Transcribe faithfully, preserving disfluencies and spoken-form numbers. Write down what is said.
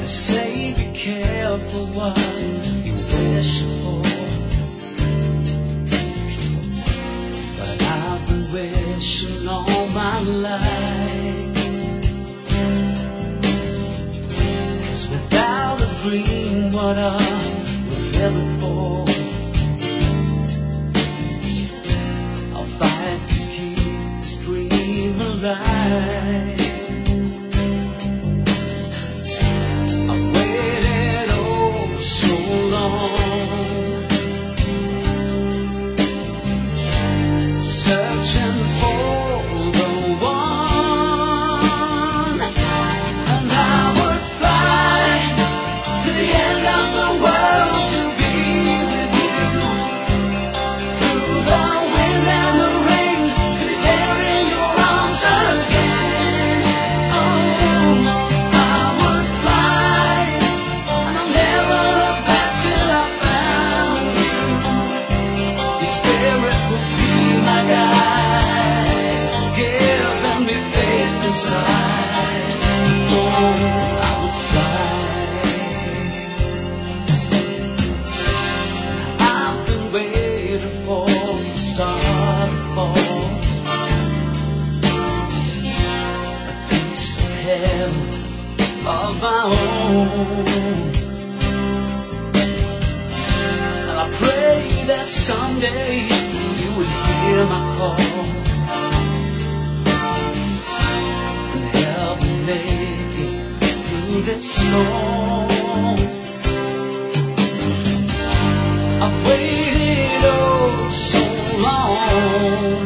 say be careful what you wish for, but I've been wishing all my life. 'Cause without a dream, what are we living for? I'll fight to keep this dream alive. Of my own, and I pray that someday you would hear my call and help me make it through this storm. I've waited oh so long.